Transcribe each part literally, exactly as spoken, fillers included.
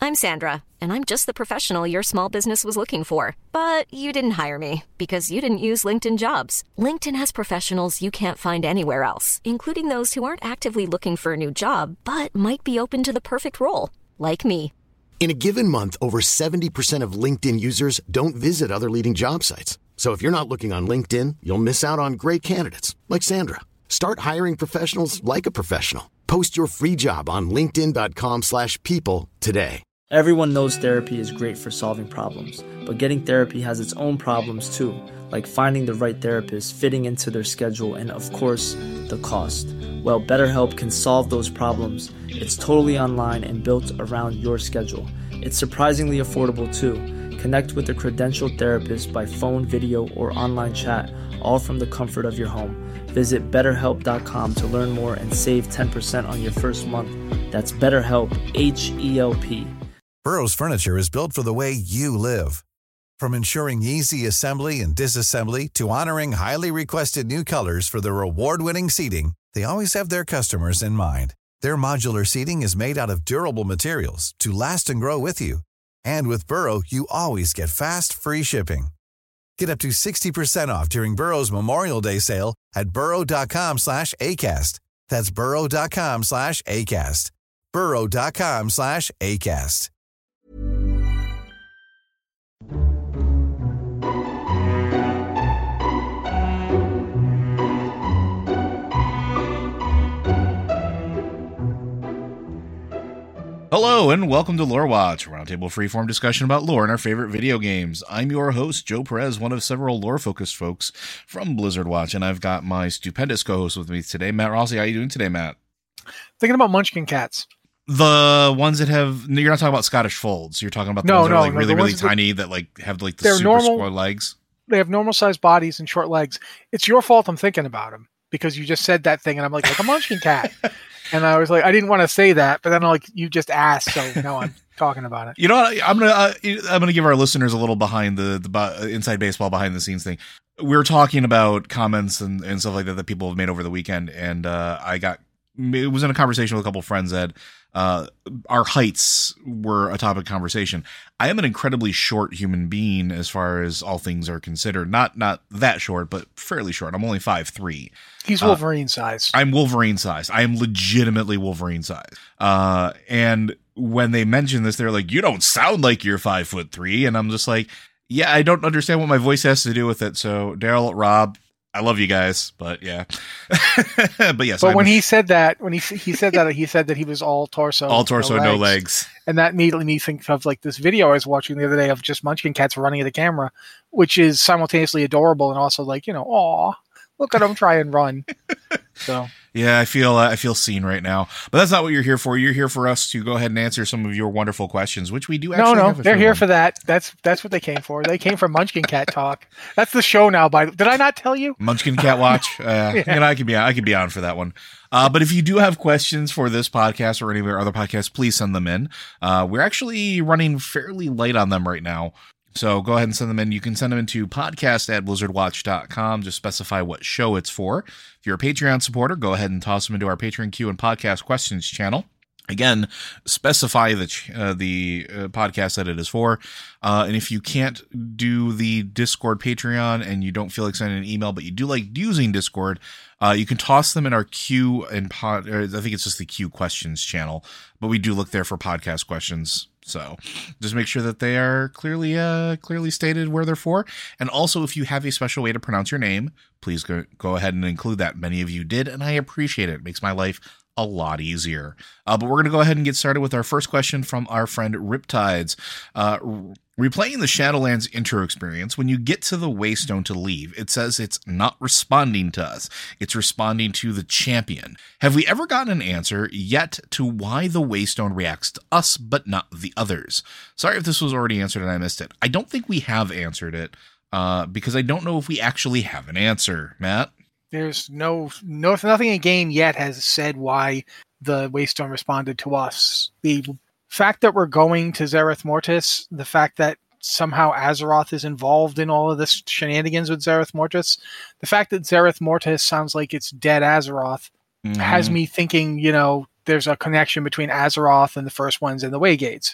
I'm Sandra, and I'm just the professional your small business was looking for. But you didn't hire me because you didn't use LinkedIn Jobs. LinkedIn has professionals you can't find anywhere else, including those who aren't actively looking for a new job, but might be open to the perfect role, like me. In a given month, over seventy percent of LinkedIn users don't visit other leading job sites. So if you're not looking on LinkedIn, you'll miss out on great candidates like Sandra. Start hiring professionals like a professional. Post your free job on linkedin dot com slash people today. Everyone knows therapy is great for solving problems, but getting therapy has its own problems too, like finding the right therapist, fitting into their schedule, and of course, the cost. Well, BetterHelp can solve those problems. It's totally online and built around your schedule. It's surprisingly affordable too. Connect with a credentialed therapist by phone, video, or online chat, all from the comfort of your home. Visit better help dot com to learn more and save ten percent on your first month. That's BetterHelp, H E L P. Burrow's furniture is built for the way you live. From ensuring easy assembly and disassembly to honoring highly requested new colors for their award-winning seating, they always have their customers in mind. Their modular seating is made out of durable materials to last and grow with you. And with Burrow, you always get fast, free shipping. Get up to sixty percent off during Burrow's Memorial Day sale at burrow dot com slash ACAST. That's burrow dot com slash ACAST. burrow dot com slash ACAST. Hello and welcome to Lore Watch, a roundtable freeform discussion about lore and our favorite video games. I'm your host, Joe Perez, one of several lore-focused folks from Blizzard Watch, and I've got my stupendous co-host with me today, Matt Rossi. How are you doing today, Matt? Thinking about Munchkin cats. The ones that have, you're not talking about Scottish folds. You're talking about the no, ones that no, are like no, really, really tiny that, that like have like the they're super normal, square legs. They have normal sized bodies and short legs. It's your fault I'm thinking about them because you just said that thing and I'm like, like a Munchkin cat. And I was like, I didn't want to say that, but then like you just asked, so now I'm talking about it. You know what? I'm gonna uh, I'm gonna give our listeners a little behind the the uh, inside baseball, behind the scenes thing. We were talking about comments and, and stuff like that that people have made over the weekend, and uh, I got it was in a conversation with a couple of friends that uh, our heights were a topic of conversation. I am an incredibly short human being as far as all things are considered. Not not that short, but fairly short. I'm only five three. He's Wolverine uh, size. I'm Wolverine size. I am legitimately Wolverine size. Uh, and when they mentioned this, they're like, "You don't sound like you're five foot three," and I'm just like, "Yeah, I don't understand what my voice has to do with it." So, Daryl, Rob, I love you guys, but yeah. but yes. But I'm when sh- he said that, when he he said that, he said that he was all torso, all torso, no legs. no legs, and that immediately made me think of like this video I was watching the other day of just Munchkin cats running at the camera, which is simultaneously adorable and also like, you know, aw, look at them try and run. So. Yeah, I feel uh, I feel seen right now, but that's not what you're here for. You're here for us to go ahead and answer some of your wonderful questions, which we do actually. No, no, have a they're here one. for that. That's that's what they came for. They came for Munchkin Cat talk. That's the show now. By did I not tell you? Munchkin Cat Watch. Uh, yeah. You know, I could be I could be on for that one. Uh, but if you do have questions for this podcast or any of our other podcasts, please send them in. Uh, we're actually running fairly light on them right now. So go ahead and send them in. You can send them into podcast at blizzard watch dot com. Just specify what show it's for. If you're a Patreon supporter, go ahead and toss them into our Patreon Q and podcast questions channel. Again, specify the ch- uh, the uh, podcast that it is for. Uh, and if you can't do the Discord Patreon and you don't feel like sending an email, but you do like using Discord, uh, you can toss them in our Q and pod. Or I think it's just the Q questions channel, but we do look there for podcast questions. So just make sure that they are clearly uh, clearly stated where they're for. And also, if you have a special way to pronounce your name, please go, go ahead and include that. Many of you did, and I appreciate it. It makes my life a lot easier. Uh, but we're going to go ahead and get started with our first question from our friend Riptides. Uh, replaying the Shadowlands intro experience, when you get to the Waystone to leave, it says it's not responding to us. It's responding to the champion. Have we ever gotten an answer yet to why the Waystone reacts to us but not the others? Sorry if this was already answered and I missed it. I don't think we have answered it uh, because I don't know if we actually have an answer. Matt? There's no, no, nothing in game yet has said why the Waystone responded to us. The fact that we're going to Zereth Mortis, the fact that somehow Azeroth is involved in all of this shenanigans with Zereth Mortis, the fact that Zereth Mortis sounds like it's dead Azeroth mm-hmm. has me thinking, you know, there's a connection between Azeroth and the First Ones and the Waygates.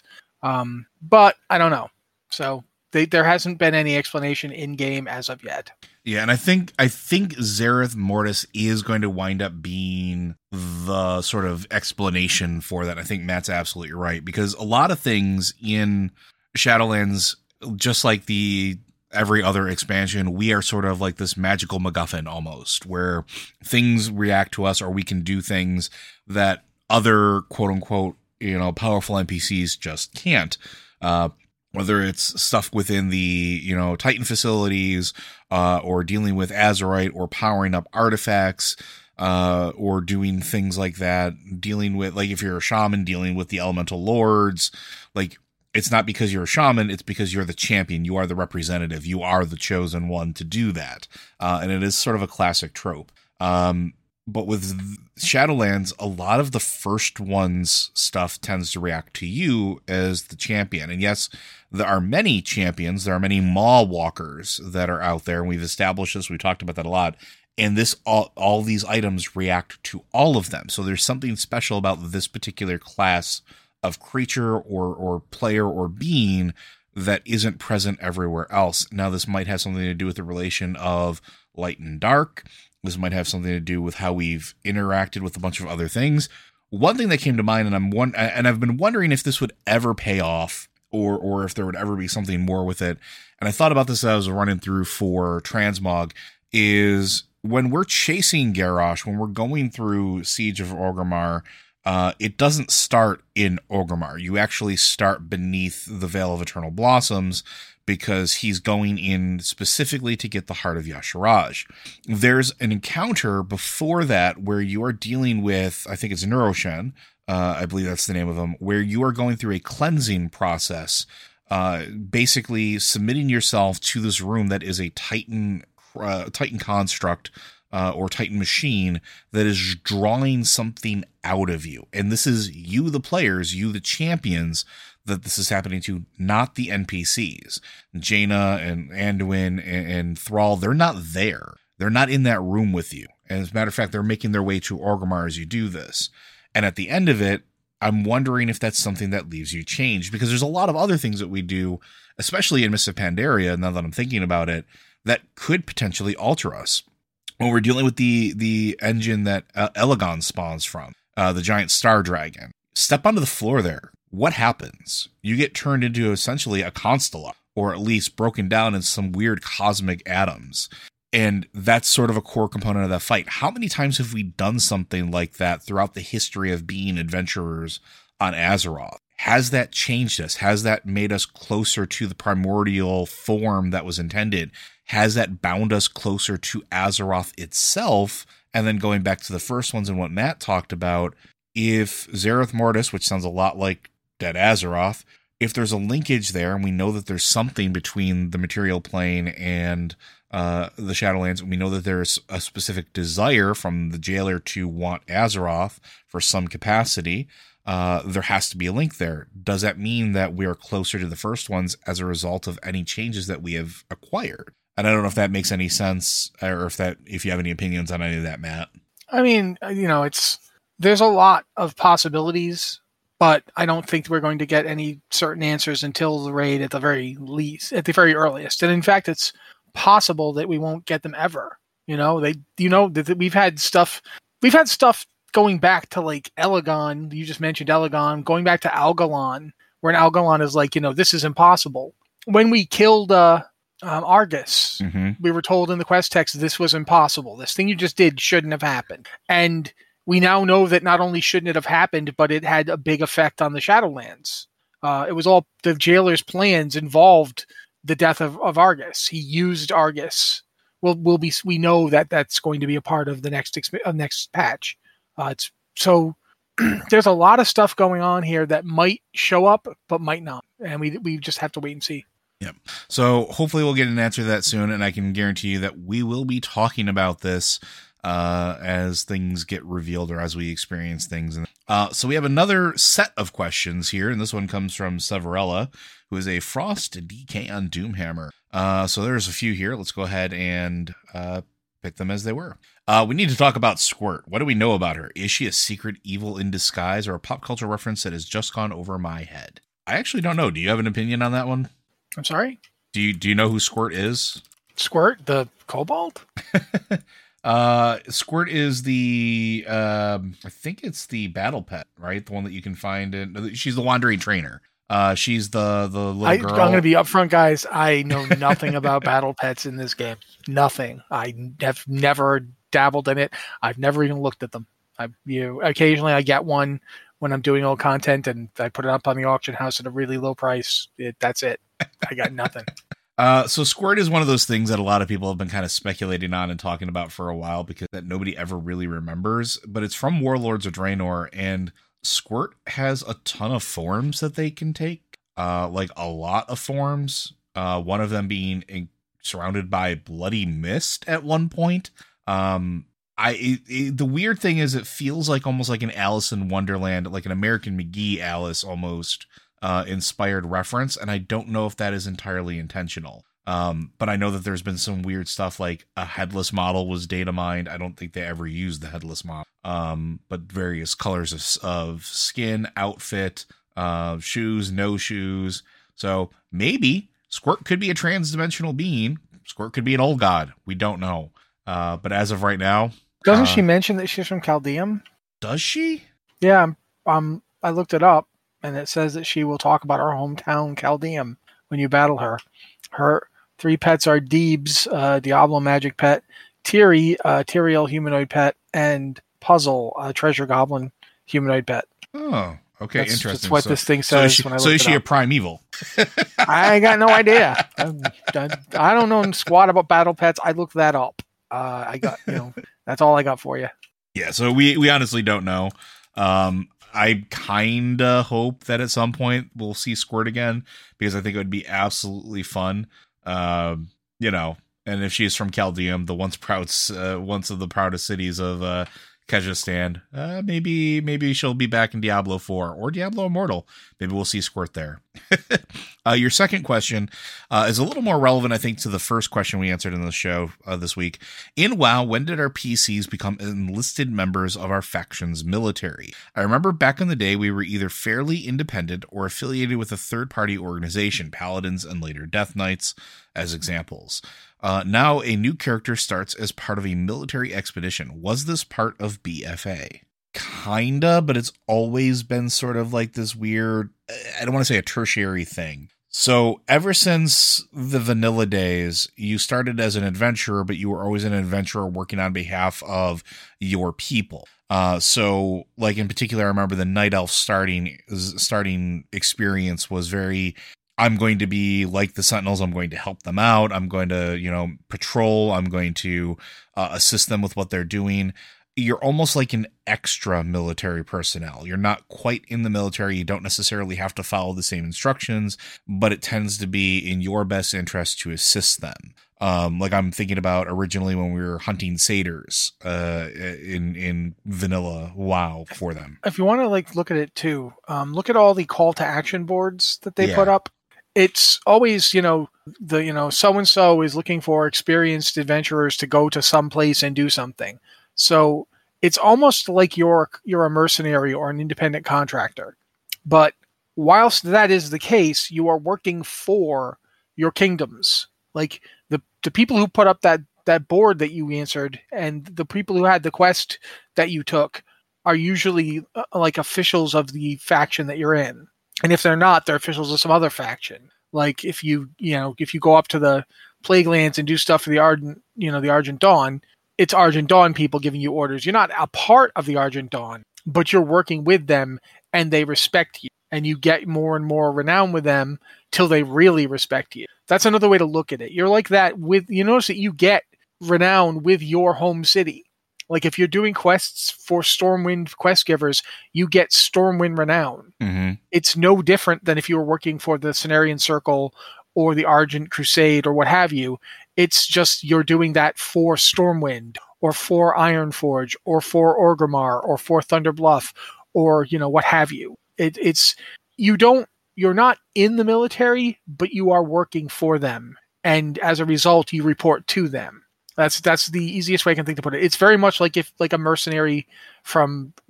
Um, but I don't know. So they, there hasn't been any explanation in game as of yet. Yeah, and I think I think Zereth Mortis is going to wind up being the sort of explanation for that. I think Matt's absolutely right, because a lot of things in Shadowlands, just like the every other expansion, we are sort of like this magical MacGuffin almost, where things react to us, or we can do things that other quote unquote, you know, powerful N P Cs just can't. Uh, whether it's stuff within the, you know, Titan facilities, uh, or dealing with Azerite, or powering up artifacts, uh, or doing things like that, dealing with, like, if you're a shaman, dealing with the elemental lords, like, it's not because you're a shaman, it's because you're the champion, you are the representative, you are the chosen one to do that. Uh, and it is sort of a classic trope. Um, But with Shadowlands, a lot of the first one's stuff tends to react to you as the champion. And yes, there are many champions. There are many Maw Walkers that are out there. And we've established this. We talked about that a lot. And this all, all these items react to all of them. So there's something special about this particular class of creature or, or player or being that isn't present everywhere else. Now, this might have something to do with the relation of light and dark. This might have something to do with how we've interacted with a bunch of other things. One thing that came to mind, and I'm one, and I've been wondering if this would ever pay off, or or if there would ever be something more with it. And I thought about this as I was running through for Transmog, is when we're chasing Garrosh, when we're going through Siege of Orgrimmar, uh, it doesn't start in Orgrimmar. You actually start beneath the Veil of Eternal Blossoms, because he's going in specifically to get the Heart of Y'Shaarj. There's an encounter before that where you are dealing with, I think it's Neuroshen, uh, I believe that's the name of him, where you are going through a cleansing process, uh, basically submitting yourself to this room that is a Titan, uh, Titan construct, uh, or Titan machine that is drawing something out of you. And this is you, the players, you, the champions, that this is happening to, not the N P Cs. Jaina and Anduin and, and Thrall, they're not there. They're not in that room with you. And as a matter of fact, they're making their way to Orgrimmar as you do this. And at the end of it, I'm wondering if that's something that leaves you changed, because there's a lot of other things that we do, especially in Mists of Pandaria, now that I'm thinking about it, that could potentially alter us. When we're dealing with the, the engine that uh, Elegon spawns from, uh, the giant star dragon, step onto the floor there. What happens? You get turned into essentially a constella, or at least broken down in some weird cosmic atoms. And that's sort of a core component of that fight. How many times have we done something like that throughout the history of being adventurers on Azeroth? Has that changed us? Has that made us closer to the primordial form that was intended? Has that bound us closer to Azeroth itself? And then going back to the first ones and what Matt talked about, if Zereth Mortis, which sounds a lot like Dead Azeroth, if there's a linkage there, and we know that there's something between the material plane and uh, the Shadowlands, and we know that there's a specific desire from the jailer to want Azeroth for some capacity, uh, there has to be a link there. Does that mean that we are closer to the first ones as a result of any changes that we have acquired? And I don't know if that makes any sense, or if that, if you have any opinions on any of that, Matt. I mean, you know, it's, there's a lot of possibilities, but I don't think we're going to get any certain answers until the raid at the very least, at the very earliest. And in fact, it's possible that we won't get them ever. You know, they, you know, that we've had stuff, we've had stuff going back to like Elegon. You just mentioned Elegon, going back to Algalon, where an Algalon is like, you know, this is impossible. When we killed uh, um, Argus, mm-hmm. we were told in the quest text, this was impossible. This thing you just did shouldn't have happened. And we now know that not only shouldn't it have happened, but it had a big effect on the Shadowlands. Uh, it was all the jailer's plans involved the death of, of Argus. He used Argus. We'll, we'll be, we know that that's going to be a part of the next uh, next patch. Uh, it's so there's a lot of stuff going on here that might show up, but might not, and we we just have to wait and see. Yep. So hopefully we'll get an answer to that soon, and I can guarantee you that we will be talking about this uh, as things get revealed or as we experience things. Uh, so we have another set of questions here, and this one comes from Severella, who is a Frost D K on Doomhammer. Uh, so there's a few here. Let's go ahead and uh, pick them as they were. Uh, we need to talk about Squirt. What do we know about her? Is she a secret evil in disguise, or a pop culture reference that has just gone over my head? I actually don't know. Do you have an opinion on that one? I'm sorry? Do you do you know who Squirt is? Squirt, the kobold? uh, Squirt is the, um, I think it's the battle pet, right? The one that you can find in, she's the wandering trainer. Uh, she's the, the little I, girl. I'm going to be upfront, guys. I know nothing about battle pets in this game. Nothing. I have never dabbled in it. I've never even looked at them. I, you occasionally I get one when I'm doing old content and I put it up on the auction house at a really low price. It, that's it. I got nothing. Uh, so Squirt is one of those things that a lot of people have been kind of speculating on and talking about for a while because that nobody ever really remembers, but it's from Warlords of Draenor, and Squirt has a ton of forms that they can take, uh, like a lot of forms, uh, one of them being in, surrounded by bloody mist at one point. Um, I it, it, the weird thing is it feels like almost like an Alice in Wonderland, like an American McGee Alice almost, Uh, inspired reference, and I don't know if that is entirely intentional. Um, but I know that there's been some weird stuff like a headless model was data mined. I don't think they ever used the headless model. Um, but various colors of, of skin, outfit, uh, shoes, no shoes. So maybe Squirt could be a trans-dimensional being. Squirt could be an old god. We don't know. Uh, but as of right now, doesn't uh, she mention that she's from Chaldeum? Does she? Yeah, um, I looked it up. And it says that she will talk about her hometown, Chaldeum, when you battle her. Her three pets are Deebs, uh, Diablo magic pet, Tiri, uh, Tyrael humanoid pet, and Puzzle, uh, treasure goblin humanoid pet. Oh, okay, that's, interesting. That's what so, this thing says. So is she, when I so is she it a primeval? I got no idea. I, I, I don't know squat about battle pets. I looked that up. Uh, I got, you know, that's all I got for you. Yeah, so we, we honestly don't know. Um, I kind of hope that at some point we'll see Squirt again because I think it would be absolutely fun. Um, you know, and if she's from Chaldeum, the once proud, uh, once of the proudest cities of uh, Kyrgyzstan, uh, maybe maybe she'll be back in Diablo four or Diablo Immortal. Maybe we'll see Squirt there. uh, your second question uh, is a little more relevant, I think, to the first question we answered in the show uh, this week. In WoW, when did our P Cs become enlisted members of our faction's military? I remember back in the day, we were either fairly independent or affiliated with a third-party organization, Paladins and later Death Knights, as examples. Uh, now, a new character starts as part of a military expedition. Was this part of B F A? Kinda, but it's always been sort of like this weird, I don't want to say a tertiary thing. So ever since the vanilla days, you started as an adventurer, but you were always an adventurer working on behalf of your people. Uh, so like in particular, I remember the Night Elf starting, starting experience was very, I'm going to be like the Sentinels. I'm going to help them out. I'm going to, you know, patrol. I'm going to uh, assist them with what they're doing. You're almost like an extra military personnel. You're not quite in the military. You don't necessarily have to follow the same instructions, but it tends to be in your best interest to assist them. Um, like I'm thinking about originally when we were hunting satyrs uh, in in vanilla WoW for them. If you want to like look at it too, um, look at all the call to action boards that they Yeah. put up. It's always, you know, the, you know, so-and-so is looking for experienced adventurers to go to some place and do something. So it's almost like you're, you're a mercenary or an independent contractor. But whilst that is the case, you are working for your kingdoms. Like the, the people who put up that, that board that you answered and the people who had the quest that you took are usually uh, like officials of the faction that you're in. And if they're not, they're officials of some other faction. Like if you, you know, if you go up to the Plague Lands and do stuff for the Argent, you know, the Argent Dawn, it's Argent Dawn people giving you orders. You're not a part of the Argent Dawn, but you're working with them and they respect you. And you get more and more renown with them till they really respect you. That's another way to look at it. You're like that with, you notice that you get renown with your home city. Like if you're doing quests for Stormwind quest givers, you get Stormwind renown. Mm-hmm. It's no different than if you were working for the Cenarian Circle or the Argent Crusade or what have you. It's just you're doing that for Stormwind or for Ironforge or for Orgrimmar or for Thunder Bluff or, you know, what have you. It, it's, you don't, you're not in the military, but you are working for them. And as a result, you report to them. That's that's the easiest way I can think to put it. It's very much like if like a mercenary from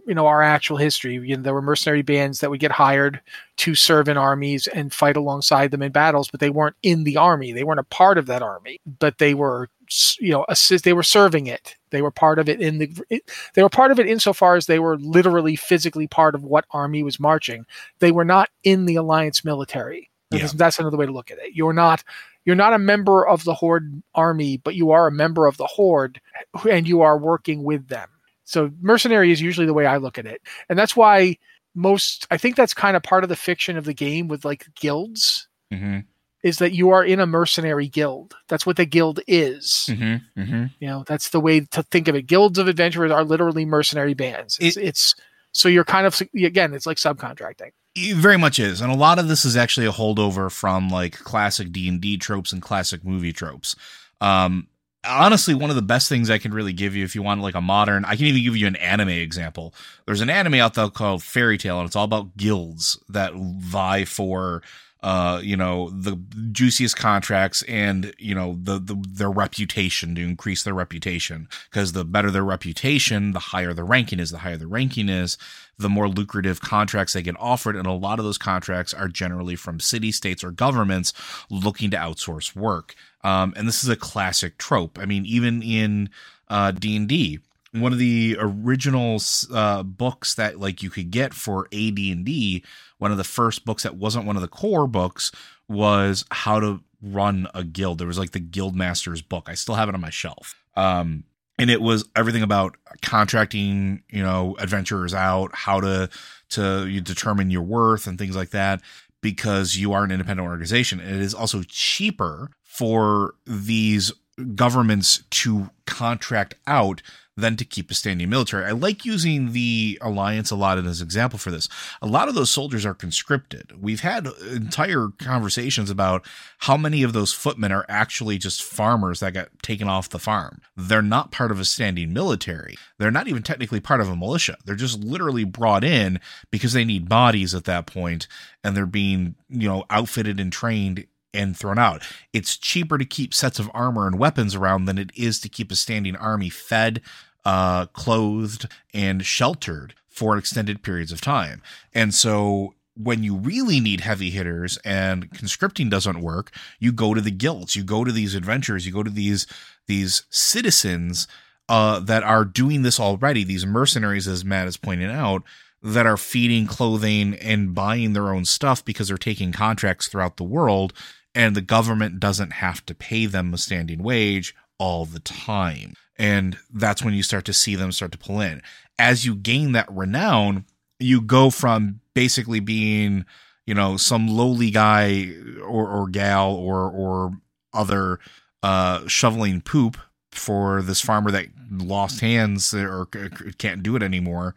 you know, our actual history. You know, there were mercenary bands that would get hired to serve in armies and fight alongside them in battles, but they weren't in the army. They weren't a part of that army, but they were, you know, assist. They were serving it. They were part of it in the. It, they were part of it insofar as they were literally physically part of what army was marching. They were not in the Alliance military. Yeah. That's another way to look at it. You're not. You're not a member of the Horde army, but you are a member of the Horde, and you are working with them. So mercenary is usually the way I look at it. And that's why most, I think that's kind of part of the fiction of the game with like guilds, mm-hmm. is that you are in a mercenary guild. That's what the guild is. Mm-hmm. Mm-hmm. You know, that's the way to think of it. Guilds of adventurers are literally mercenary bands. It's, it, it's so you're kind of, again, it's like subcontracting. It very much is. And a lot of this is actually a holdover from like classic D and D tropes and classic movie tropes. Um, Honestly, one of the best things I can really give you if you want like a modern, I can even give you an anime example. There's an anime out there called Fairy Tail, and it's all about guilds that vie for, uh, you know, the juiciest contracts and, you know, the, the their reputation, to increase their reputation. Because the better their reputation, the higher the ranking is. The higher the ranking is, the more lucrative contracts they get offered. And a lot of those contracts are generally from city, states, or governments looking to outsource work. Um, and this is a classic trope. I mean, even in uh, D and D, one of the original uh, books that like you could get for A D and D, one of the first books that wasn't one of the core books, was How to Run a Guild. There was like the Guildmaster's book. I still have it on my shelf. Um, and it was everything about contracting, you know, adventurers out, how to to you determine your worth and things like that, because you are an independent organization. And it is also cheaper for these governments to contract out than to keep a standing military. I like using the Alliance a lot as an example for this. A lot of those soldiers are conscripted. We've had entire conversations about how many of those footmen are actually just farmers that got taken off the farm. They're not part of a standing military. They're not even technically part of a militia. They're just literally brought in because they need bodies at that point, and they're being, you know, outfitted and trained and thrown out. It's cheaper to keep sets of armor and weapons around than it is to keep a standing army fed, uh, clothed, and sheltered for extended periods of time. And so when you really need heavy hitters and conscripting doesn't work, you go to the guilds, you go to these adventurers, you go to these, these citizens uh, that are doing this already, these mercenaries, as Matt is pointing out, that are feeding, clothing, and buying their own stuff because they're taking contracts throughout the world, and the government doesn't have to pay them a standing wage all the time. And that's when you start to see them start to pull in. As you gain that renown, you go from basically being, you know, some lowly guy or, or gal or or other uh, shoveling poop for this farmer that lost hands or can't do it anymore,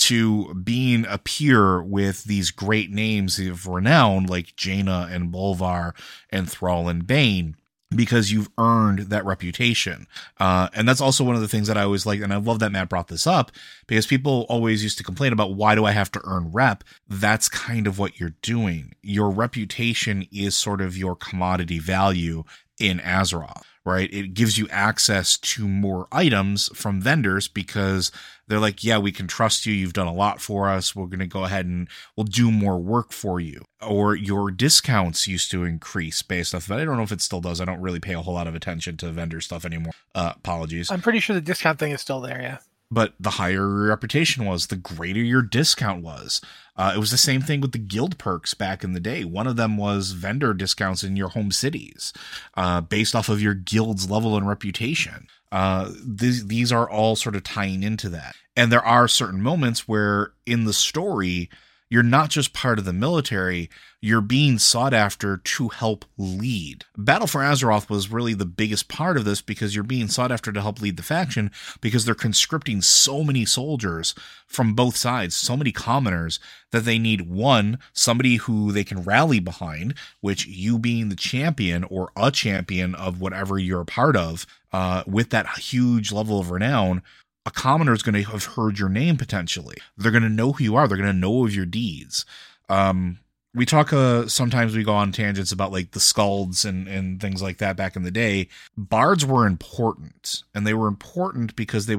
to being a peer with these great names of renown like Jaina and Bolvar and Thrall and Bane, because you've earned that reputation. Uh, and that's also one of the things that I always like, and I love that Matt brought this up, because people always used to complain about, why do I have to earn rep? That's kind of what you're doing. Your reputation is sort of your commodity value in Azeroth, right? It gives you access to more items from vendors because they're like, yeah, we can trust you. You've done a lot for us. We're going to go ahead and we'll do more work for you. Or your discounts used to increase based off, but I don't know if it still does. I don't really pay a whole lot of attention to vendor stuff anymore. Uh, apologies. I'm pretty sure the discount thing is still there, yeah. But the higher your reputation was, the greater your discount was. Uh, it was the same thing with the guild perks back in the day. One of them was vendor discounts in your home cities, uh, based off of your guild's level and reputation. Uh, these, these are all sort of tying into that. And there are certain moments where in the story, you're not just part of the military, you're being sought after to help lead. Battle for Azeroth was really the biggest part of this, because you're being sought after to help lead the faction, because they're conscripting so many soldiers from both sides, so many commoners, that they need, one, somebody who they can rally behind, which you being the champion or a champion of whatever you're a part of, uh, with that huge level of renown, a commoner is going to have heard your name potentially. They're going to know who you are. They're going to know of your deeds. Um, we talk, uh, sometimes we go on tangents about like the skalds and, and things like that back in the day. Bards were important, and they were important because they would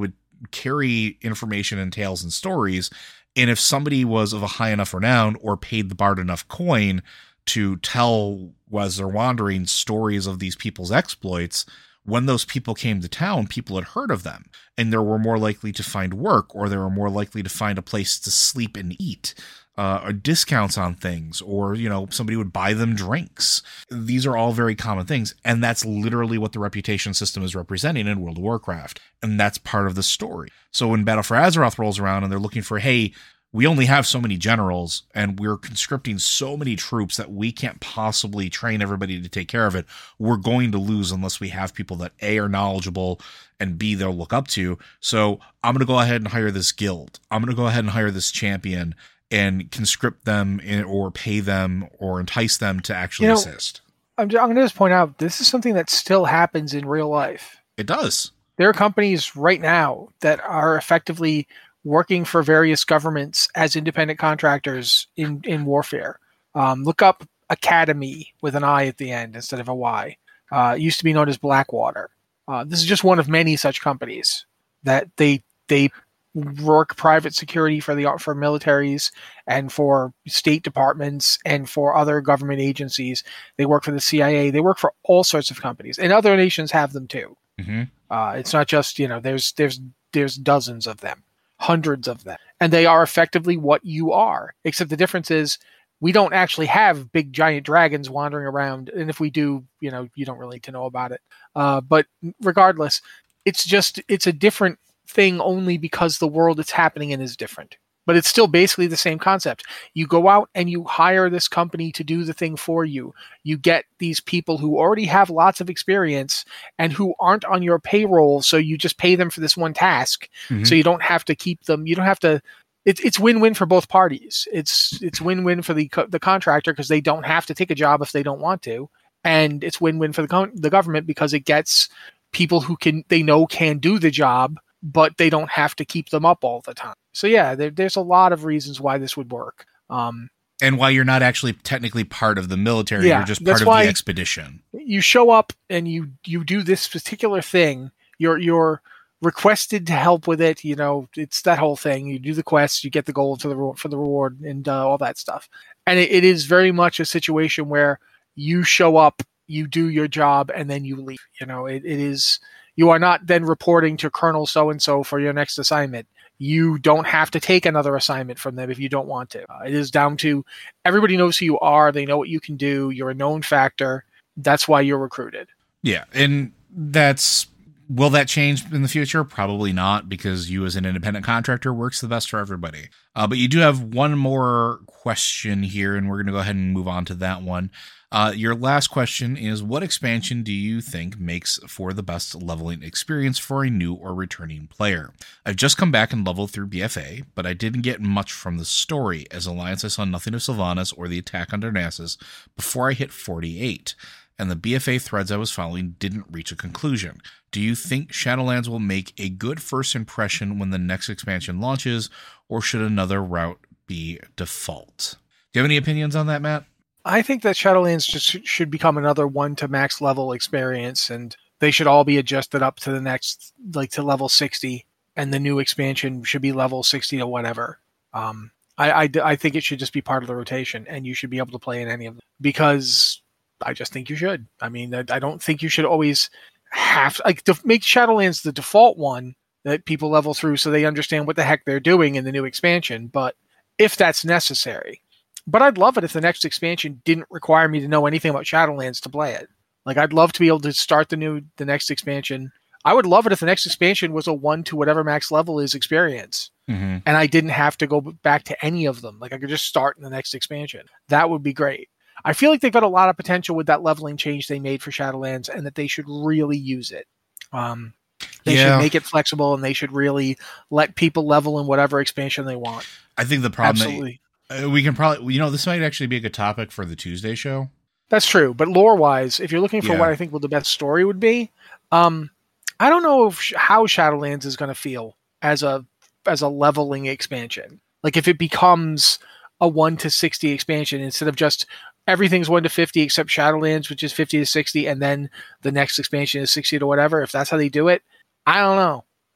carry information and tales and stories. And if somebody was of a high enough renown or paid the bard enough coin to tell, as they're wandering, stories of these people's exploits, when those people came to town, people had heard of them, and they were more likely to find work, or they were more likely to find a place to sleep and eat, uh, or discounts on things, or, you know, somebody would buy them drinks. These are all very common things, and that's literally what the reputation system is representing in World of Warcraft, and that's part of the story. So when Battle for Azeroth rolls around and they're looking for, hey, we only have so many generals, and we're conscripting so many troops that we can't possibly train everybody to take care of it. We're going to lose unless we have people that A, are knowledgeable, and B, they'll look up to. So I'm going to go ahead and hire this guild. I'm going to go ahead and hire this champion and conscript them in, or pay them or entice them to actually you know, assist. I'm, I'm going to just point out, this is something that still happens in real life. It does. There are companies right now that are effectively working for various governments as independent contractors in, in warfare. Um, look up Academy with an I at the end instead of a Y. Uh, it used to be known as Blackwater. Uh, this is just one of many such companies that they they work private security for the for militaries and for state departments and for other government agencies. They work for the C I A. They work for all sorts of companies, and other nations have them too. Mm-hmm. Uh, it's not just, you know, there's there's there's dozens of them. Hundreds of them. And they are effectively what you are. Except the difference is we don't actually have big giant dragons wandering around. And if we do, you know, you don't really need to know about it. Uh, but regardless, it's just, it's a different thing only because the world it's happening in is different. But it's still basically the same concept. You go out and you hire this company to do the thing for you. You get these people who already have lots of experience and who aren't on your payroll, so you just pay them for this one task. Mm-hmm. So you don't have to keep them. You don't have to. It, it's win-win for both parties. It's it's win-win for the the contractor because they don't have to take a job if they don't want to, and it's win-win for the co- the government because it gets people who can they know can do the job, but they don't have to keep them up all the time. So yeah, there, there's a lot of reasons why this would work. Um, and why you're not actually technically part of the military, yeah, you're just part of the expedition. You show up and you you do this particular thing. You're you're requested to help with it. You know, it's that whole thing. You do the quest, you get the gold for the for the reward, and uh, all that stuff. And it, it is very much a situation where you show up, you do your job, and then you leave. You know, it, it is. You are not then reporting to Colonel so-and-so for your next assignment. You don't have to take another assignment from them if you don't want to. Uh, it is down to everybody knows who you are. They know what you can do. You're a known factor. That's why you're recruited. Yeah. And that's, will that change in the future? Probably not, because you as an independent contractor works the best for everybody. Uh, but you do have one more question here, and we're going to go ahead and move on to that one. Uh, your last question is, what expansion do you think makes for the best leveling experience for a new or returning player? I've just come back and leveled through B F A, but I didn't get much from the story. As Alliance, I saw nothing of Sylvanas or the attack on Darnassus before I hit forty-eight, and the B F A threads I was following didn't reach a conclusion. Do you think Shadowlands will make a good first impression when the next expansion launches, or should another route be default? Do you have any opinions on that, Matt? I think that Shadowlands just should become another one to max level experience, and they should all be adjusted up to the next, like to level sixty, and the new expansion should be level sixty or whatever. Um, I, I, I think it should just be part of the rotation, and you should be able to play in any of them, because I just think you should. I mean, I, I don't think you should always have, like, to make Shadowlands the default one that people level through so they understand what the heck they're doing in the new expansion, but if that's necessary. But I'd love it if the next expansion didn't require me to know anything about Shadowlands to play it. Like, I'd love to be able to start the new, the next expansion. I would love it if the next expansion was a one to whatever max level is experience. Mm-hmm. And I didn't have to go back to any of them. Like, I could just start in the next expansion. That would be great. I feel like they've got a lot of potential with that leveling change they made for Shadowlands, and that they should really use it. Um, they yeah. should make it flexible, and they should really let people level in whatever expansion they want. I think the problem Absolutely. That- Uh, we can probably, you know, this might actually be a good topic for the Tuesday show. That's true. But lore-wise, if you're looking for yeah. what I think well, the best story would be, um, I don't know if, how Shadowlands is going to feel as a as a leveling expansion. Like, if it becomes a one to sixty expansion instead of just everything's one to fifty except Shadowlands, which is fifty to sixty, and then the next expansion is sixty to whatever. If that's how they do it, I don't know.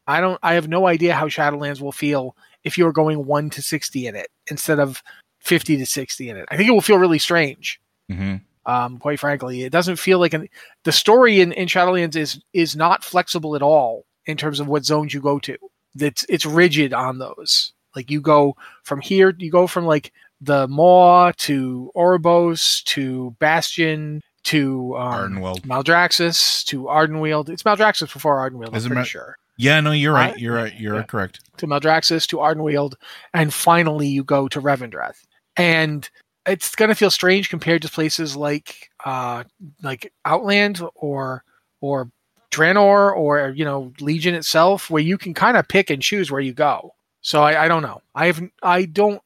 I don't. I have no idea how Shadowlands will feel if you're going one to sixty in it instead of fifty to sixty in it. I think it will feel really strange. Mm-hmm. Um, quite frankly, it doesn't feel like an, the story in, in Shadowlands is is not flexible at all in terms of what zones you go to. It's it's rigid on those. Like you go from here, you go from like the Maw to Oribos to Bastion to um, Ardenweald, Maldraxxus to Ardenweald. It's Maldraxxus before Ardenweald. Is I'm it pretty Ma- sure. Yeah, no, you're right. Uh, You're right. You're yeah. correct. To Maldraxxus to Ardenweald, and finally you go to Revendreth. And it's going to feel strange compared to places like uh, like Outland or or Draenor or you know Legion itself, where you can kind of pick and choose where you go. So I, I don't know. I have I don't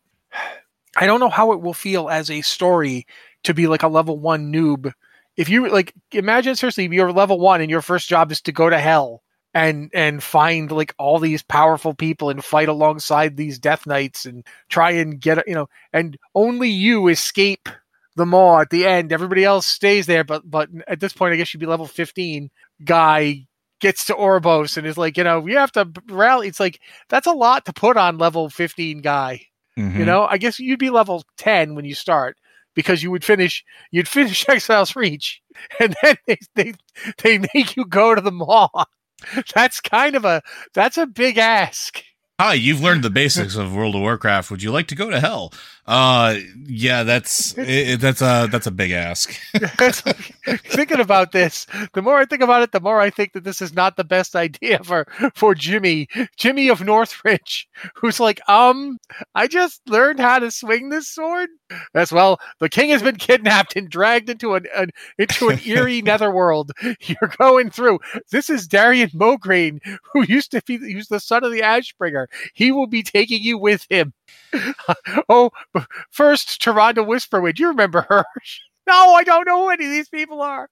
I don't know how it will feel as a story to be like a level one noob. If you like, imagine seriously, you're level one and your first job is to go to hell and and find like all these powerful people and fight alongside these Death Knights and try and get you know, and only you escape the Maw at the end. Everybody else stays there, but but at this point, I guess you'd be level fifteen. Guy gets to Oribos and is like, you know, you have to rally. It's like that's a lot to put on level fifteen guy. Mm-hmm. You know, I guess you'd be level ten when you start. Because you would finish, you'd finish Exile's Reach, and then they, they they make you go to the Maw. That's kind of a that's a big ask. Hi, you've learned the basics of World of Warcraft. Would you like to go to hell? Uh, yeah, that's it, that's a that's a big ask. That's like, thinking about this, the more I think about it, the more I think that this is not the best idea for for Jimmy, Jimmy of Northridge, who's like, um, I just learned how to swing this sword. As well, the king has been kidnapped and dragged into an, an into an eerie netherworld. You're going through. This is Darian Mograine, who used to be who's the son of the Ashbringer. He will be taking you with him. Oh, first, Tyrande Whisperwind. You remember her? No, I don't know who any of these people are.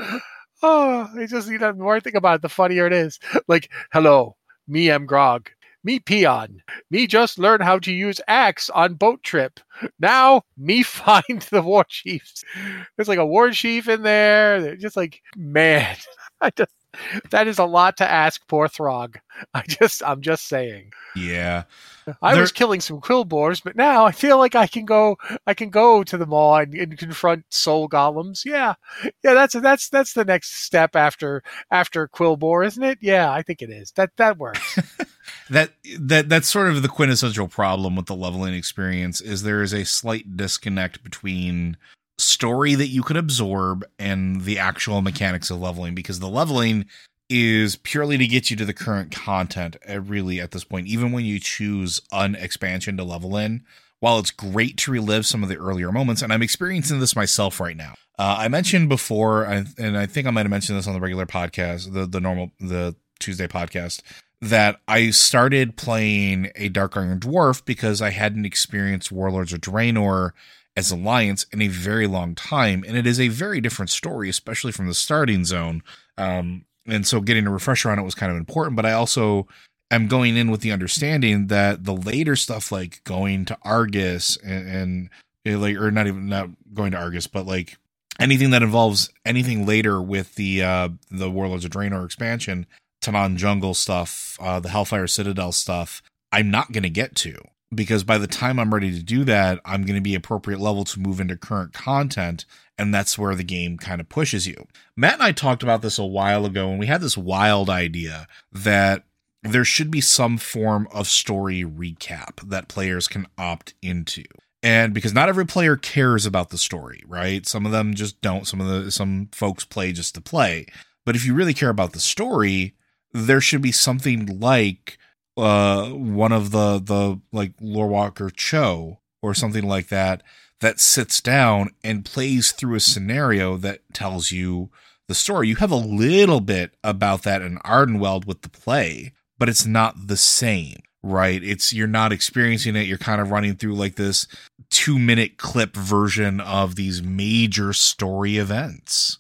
Oh, it's just, you know, the more I think about it, the funnier it is. Like, hello, me am Grog. Me peon. Me just learn how to use axe on boat trip. Now, me find the war chiefs. There's like a war chief in there. They're just like, man, I just, that is a lot to ask poor Throg. I just, I'm just saying. Yeah. I there... was killing some Quillboars, but now I feel like I can go, I can go to the Maw and, and confront soul golems. Yeah. Yeah. That's, that's, that's the next step after, after Quillboar, isn't it? Yeah, I think it is. That, that works. that, that, that's sort of the quintessential problem with the leveling experience is there is a slight disconnect between story that you could absorb and the actual mechanics of leveling, because the leveling is purely to get you to the current content, uh, really, at this point. Even when you choose an expansion to level in, while it's great to relive some of the earlier moments, and I'm experiencing this myself right now. Uh, I mentioned before, and I think I might have mentioned this on the regular podcast, the, the normal, the Tuesday podcast, that I started playing a Dark Iron Dwarf because I hadn't experienced Warlords of Draenor as Alliance in a very long time, and it is a very different story, especially from the starting zone. Um, and so getting a refresher on it was kind of important, but I also am going in with the understanding that the later stuff, like going to Argus and, and like, or not even not going to Argus, but like anything that involves anything later with the uh, the Warlords of Draenor expansion, Tanaan Jungle stuff, uh, the Hellfire Citadel stuff, I'm not going to get to. Because by the time I'm ready to do that, I'm going to be appropriate level to move into current content, and that's where the game kind of pushes you. Matt and I talked about this a while ago, and we had this wild idea that there should be some form of story recap that players can opt into. And because not every player cares about the story, right? Some of them just don't. Some of the some folks play just to play. But if you really care about the story, there should be something like uh one of the the like Lorewalker Cho or something like that that sits down and plays through a scenario that tells you the story. You have a little bit about that in Ardenweald with the play, but it's not the same, right? It's you're not experiencing it. You're kind of running through like this two minute clip version of these major story events.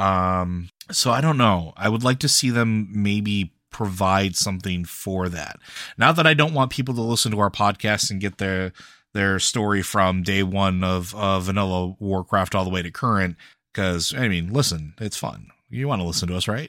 Um so I don't know. I would like to see them maybe provide something for that. Not that I don't want people to listen to our podcast and get their their story from day one of, of vanilla Warcraft all the way to current, because, I mean, listen, it's fun. You want to listen to us, right?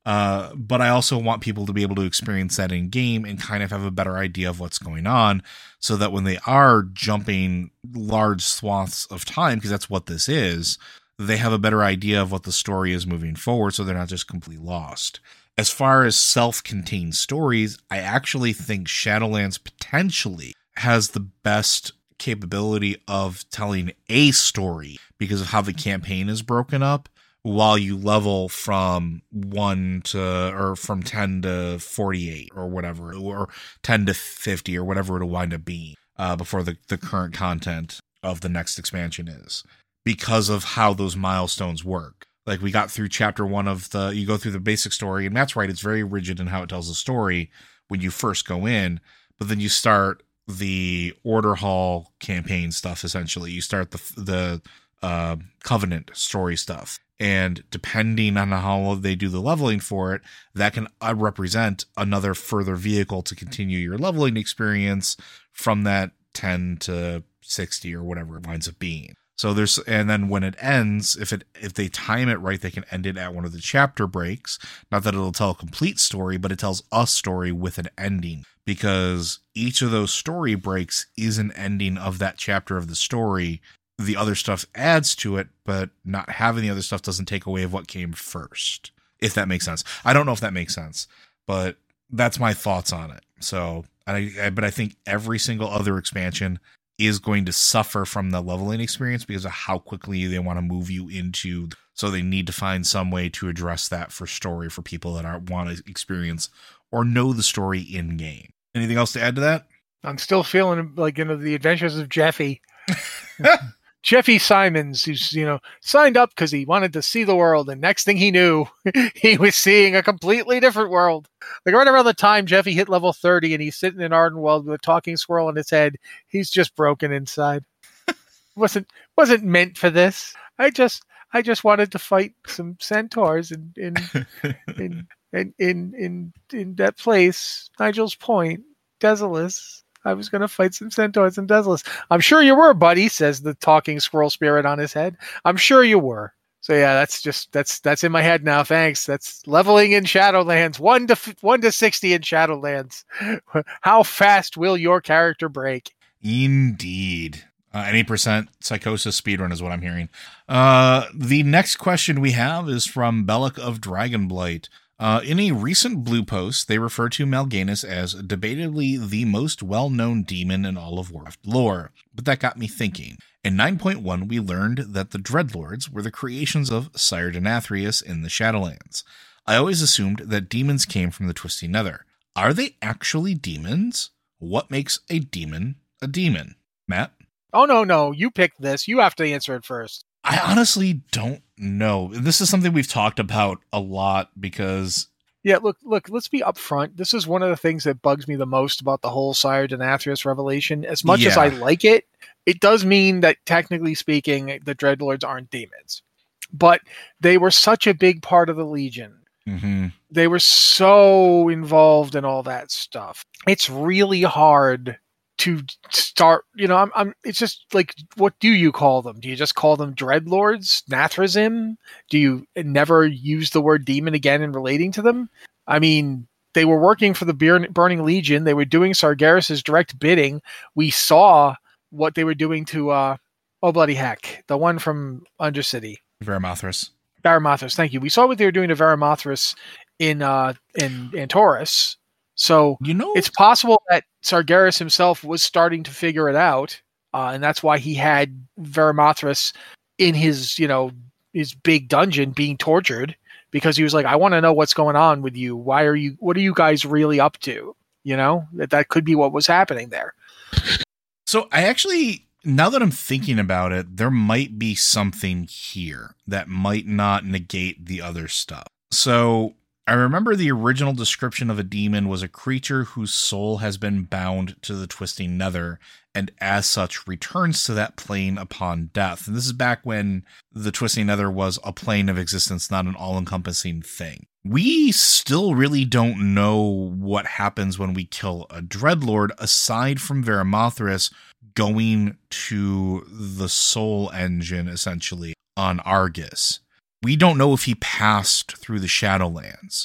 Uh, but I also want people to be able to experience that in game and kind of have a better idea of what's going on, so that when they are jumping large swaths of time, because that's what this is, they have a better idea of what the story is moving forward, so they're not just completely lost. As far as self-contained stories, I actually think Shadowlands potentially has the best capability of telling a story because of how the campaign is broken up, while you level from one to, or from ten to forty-eight or whatever, or ten to fifty or whatever it'll wind up being, uh, before the, the current content of the next expansion is, because of how those milestones work. Like, we got through chapter one of the, you go through the basic story, and Matt's right, it's very rigid in how it tells the story when you first go in, but then you start the Order Hall campaign stuff, essentially. You start the, the uh, Covenant story stuff. And depending on how they do the leveling for it, that can uh, represent another further vehicle to continue your leveling experience from that ten to sixty or whatever it winds up being. So there's, and then when it ends, if it, if they time it right, they can end it at one of the chapter breaks. Not that it'll tell a complete story, but it tells a story with an ending, because each of those story breaks is an ending of that chapter of the story. The other stuff adds to it, but not having the other stuff doesn't take away of what came first, if that makes sense. I don't know if that makes sense, but that's my thoughts on it. So, I, I but I think every single other expansion is going to suffer from the leveling experience because of how quickly they want to move you into. So they need to find some way to address that for story for people that are want to experience or know the story in game. Anything else to add to that? I'm still feeling like, you know, the adventures of Jeffy. Jeffy Simons, who's, you know, signed up because he wanted to see the world, and next thing he knew, he was seeing a completely different world. Like, right around the time Jeffy hit level thirty and he's sitting in Ardenweald with a talking squirrel in his head, he's just broken inside. wasn't wasn't meant for this. I just I just wanted to fight some centaurs in in in in in in, in that place, Nigel's Point, Desolus. I was going to fight some centaurs in Desolus. I'm sure you were, buddy, says the talking squirrel spirit on his head. I'm sure you were. So yeah, that's just, that's, that's in my head now. Thanks. That's leveling in Shadowlands. One to, one to sixty in Shadowlands. How fast will your character break? Indeed. Uh, any percent psychosis speedrun is what I'm hearing. Uh, the next question we have is from Belloc of Dragonblight. Uh, in a recent blue post, they refer to Mal'Ganis as debatably the most well-known demon in all of Warcraft lore, but that got me thinking. In nine point one, we learned that the Dreadlords were the creations of Sire Denathrius in the Shadowlands. I always assumed that demons came from the Twisting Nether. Are they actually demons? What makes a demon a demon? Matt? Oh, no, no, you picked this. You have to answer it first. I honestly don't know. This is something we've talked about a lot because... Yeah, look, look, let's be upfront. This is one of the things that bugs me the most about the whole Sire Denathrius revelation. As much yeah. as I like it, it does mean that, technically speaking, the Dreadlords aren't demons. But they were such a big part of the Legion. Mm-hmm. They were so involved in all that stuff. It's really hard to start, you know, I'm, I'm, it's just like, what do you call them? Do you just call them Dreadlords? Nathrazim? Do you never use the word demon again in relating to them? I mean, they were working for the Burning Legion. They were doing Sargeras' direct bidding. We saw what they were doing to, uh, oh, bloody heck, the one from Undercity. Varimathras. Varimathras, thank you. We saw what they were doing to Varimathras in, uh, in Antorus. So you know, it's possible that Sargeras himself was starting to figure it out, uh, and that's why he had Varimathras in his, you know, his big dungeon being tortured, because he was like, I want to know what's going on with you. Why are you, what are you guys really up to? You know, that that could be what was happening there. So I actually, now that I'm thinking about it, there might be something here that might not negate the other stuff. So I remember the original description of a demon was a creature whose soul has been bound to the Twisting Nether and as such returns to that plane upon death. And this is back when the Twisting Nether was a plane of existence, not an all-encompassing thing. We still really don't know what happens when we kill a Dreadlord, aside from Varimathras going to the Soul Engine, essentially, on Argus. We don't know if he passed through the Shadowlands.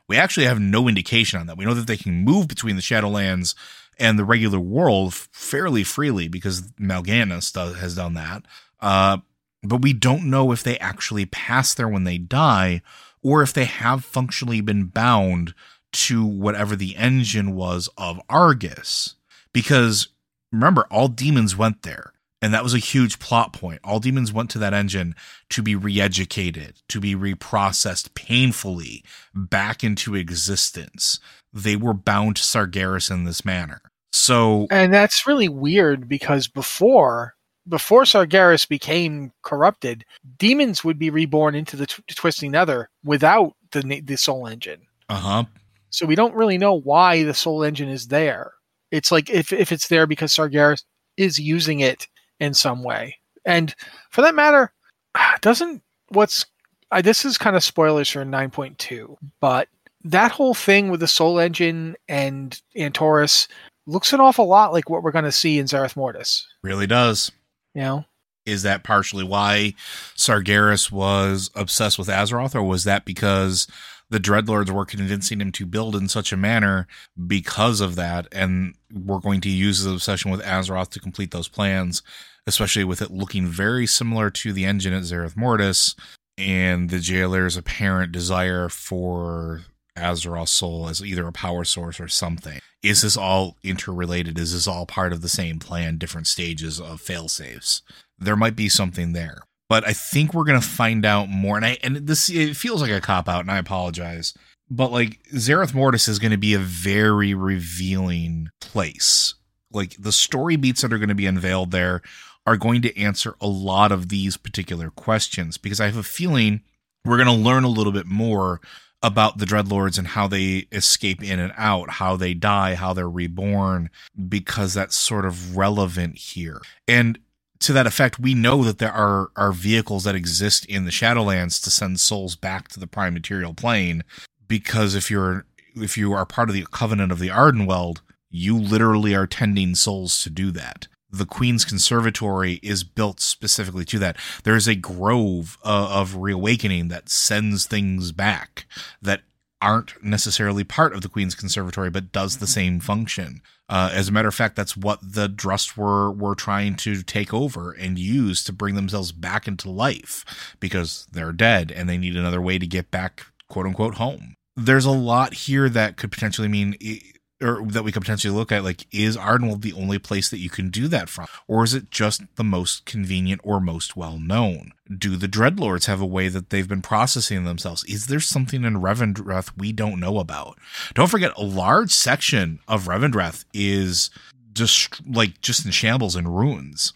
We actually have no indication on that. We know that they can move between the Shadowlands and the regular world fairly freely because Mal'Ganis does, has done that. Uh, but we don't know if they actually pass there when they die, or if they have functionally been bound to whatever the engine was of Argus. Because remember, all demons went there. And that was a huge plot point. All demons went to that engine to be re-educated, to be reprocessed painfully back into existence. They were bound to Sargeras in this manner. So, and that's really weird because before before Sargeras became corrupted, demons would be reborn into the t- Twisting Nether without the the Soul Engine. Uh-huh. So we don't really know why the Soul Engine is there. It's like if if it's there because Sargeras is using it in some way. And for that matter, doesn't what's I, this is kind of spoilers for nine point two, but that whole thing with the Soul Engine and Antorus looks an awful lot like what we're going to see in Zereth Mortis. Really does. You know? Is that partially why Sargeras was obsessed with Azeroth, or was that because the Dreadlords were convincing him to build in such a manner because of that, and we're going to use his obsession with Azeroth to complete those plans, especially with it looking very similar to the engine at Zereth Mortis and the Jailer's apparent desire for Azeroth's soul as either a power source or something. Is this all interrelated? Is this all part of the same plan, different stages of failsafes? There might be something there. But I think we're going to find out more. And I, and this, it feels like a cop-out, and I apologize. But, like, Zereth Mortis is going to be a very revealing place. Like, the story beats that are going to be unveiled there are going to answer a lot of these particular questions. Because I have a feeling we're going to learn a little bit more about the Dreadlords and how they escape in and out, how they die, how they're reborn, because that's sort of relevant here. And to that effect, we know that there are, are vehicles that exist in the Shadowlands to send souls back to the prime material plane, because if you're if you are part of the Covenant of the Ardenweld, you literally are tending souls to do that. The Queen's Conservatory is built specifically to that. There is a grove uh, of reawakening that sends things back that aren't necessarily part of the Queen's Conservatory, but does the same function. Uh, as a matter of fact, that's what the Drust were were trying to take over and use to bring themselves back into life, because they're dead and they need another way to get back, quote unquote, home. There's a lot here that could potentially mean, or that we could potentially look at, like, is Ardenweld the only place that you can do that from? Or is it just the most convenient or most well-known? Do the Dreadlords have a way that they've been processing themselves? Is there something in Revendreth we don't know about? Don't forget, a large section of Revendreth is just, like, just in shambles and ruins.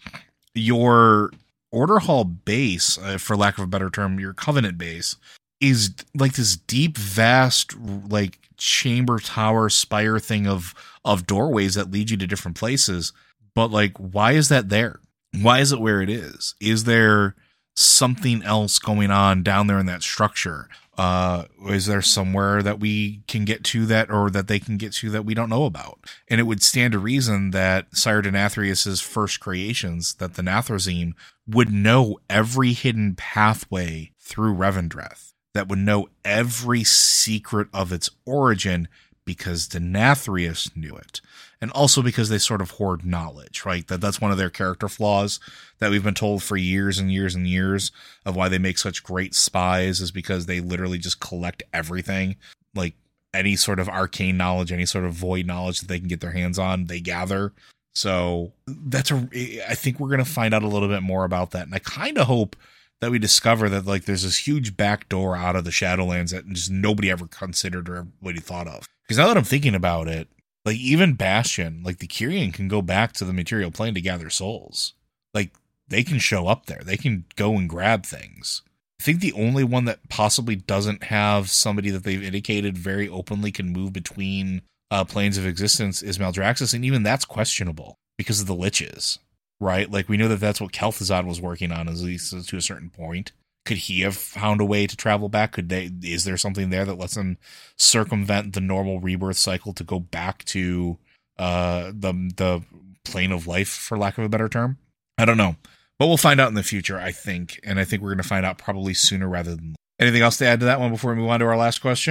Your Order Hall base, uh, for lack of a better term, your Covenant base, is like this deep, vast, like, chamber tower spire thing of of doorways that lead you to different places. But, like, why is that there? Why is it where it is? Is there something else going on down there in that structure? Uh, is there somewhere that we can get to that, or that they can get to that we don't know about? And it would stand to reason that Sire Denathrius's first creations, that the Nathrezim, would know every hidden pathway through Revendreth, that would know every secret of its origin, because Denathrius knew it. And also because they sort of hoard knowledge, right? That that's one of their character flaws that we've been told for years and years and years of why they make such great spies, is because they literally just collect everything. Like, any sort of arcane knowledge, any sort of void knowledge that they can get their hands on, they gather. So that's a, I think we're going to find out a little bit more about that. And I kind of hope that we discover that, like, there's this huge back door out of the Shadowlands that just nobody ever considered or nobody thought of. Because now that I'm thinking about it, like, even Bastion, like, the Kyrian can go back to the material plane to gather souls. Like, they can show up there. They can go and grab things. I think the only one that possibly doesn't have somebody that they've indicated very openly can move between uh, planes of existence is Maldraxxus, and even that's questionable because of the Liches. Right? Like, we know that that's what Kel'Thuzad was working on, at least to a certain point. Could he have found a way to travel back? Could they, is there something there that lets them circumvent the normal rebirth cycle to go back to uh, the, the plane of life, for lack of a better term? I don't know. But we'll find out in the future, I think. And I think we're going to find out probably sooner rather than later. Anything else to add to that one before we move on to our last question?